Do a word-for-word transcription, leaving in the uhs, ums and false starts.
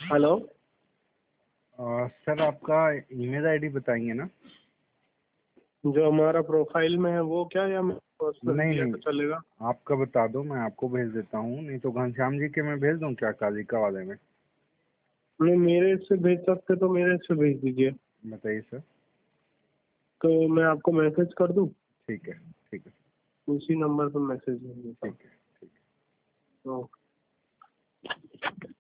Hello. Sir आपका email ID बताएंगे ना? जो हमारा प्रोफाइल में है वो क्या, या पर्सनल नहीं दिया नहीं, तो चलेगा? आपका बता दो, मैं आपको भेज देता हूँ। नहीं तो घनश्याम जी के मैं भेज दूँ क्या, कालिका वाले में? नहीं, मेरे से भेज सकते तो मेरे से भेज दीजिए। बताइए सर। तो मैं आपको मैसेज कर दूं? ठीक है ठीक है। उसी नंबर पर मैसेज भेज देता ठीक है ठीक है। हूँ। ओके।